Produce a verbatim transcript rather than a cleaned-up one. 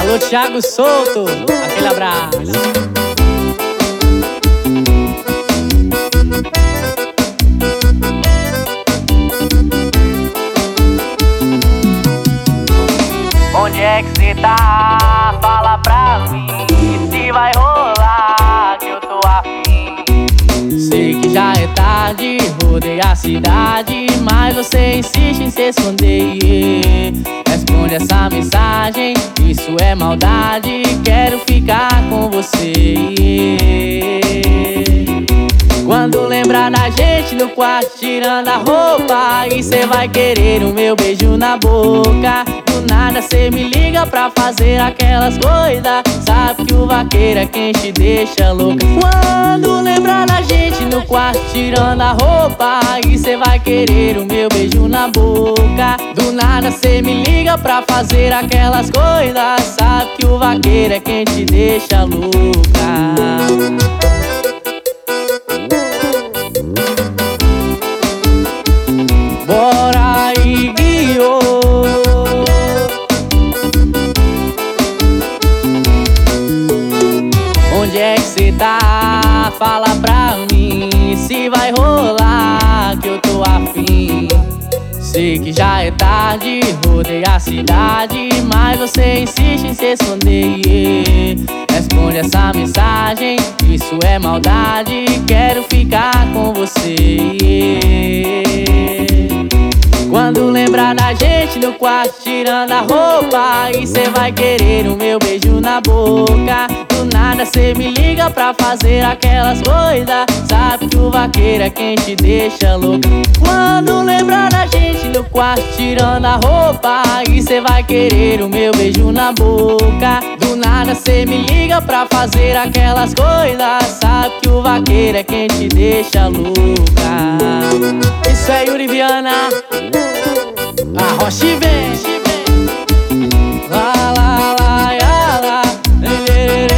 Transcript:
Alô, Thiago Souto, aquele abraço. Onde é que cê tá? Fala pra mim se vai rolar, que eu tô afim. Sei que já é tarde, rodei a cidade, mas você insiste em se esconder. Responde essa mensagem, isso é maldade, quero ficar com você. Quando lembrar da gente no quarto tirando a roupa, e cê vai querer o meu beijo na boca. Do nada cê me liga pra fazer aquelas coisas, sabe que o vaqueiro é quem te deixa louca. Quando lembrar da gente no quarto tirando a roupa, e cê vai querer o meu beijo na boca. Do nada cê me liga pra fazer aquelas coisas, sabe que o vaqueiro é quem te deixa louca. Bora aí, guiou. Onde é que cê tá? Fala pra mim se vai rolar, que eu tô afim. Sei que já é tarde, rodei a cidade, mas você insiste em se esconder. Responde essa mensagem, isso é maldade, quero ficar com você. Quando lembrar da gente no quarto tirando a roupa, e cê vai querer o meu beijo na boca. Do nada cê me liga pra fazer aquelas coisas, sabe que o vaqueiro é quem te deixa louca. Quando lembrar da gente no quarto tirando a roupa, e cê vai querer o meu beijo na boca. Do nada cê me liga pra fazer aquelas coisas, sabe que o vaqueiro é quem te deixa louca. Isso é Yuri Viana, a Rocha vem. Lá, lá, lá, lá, lá.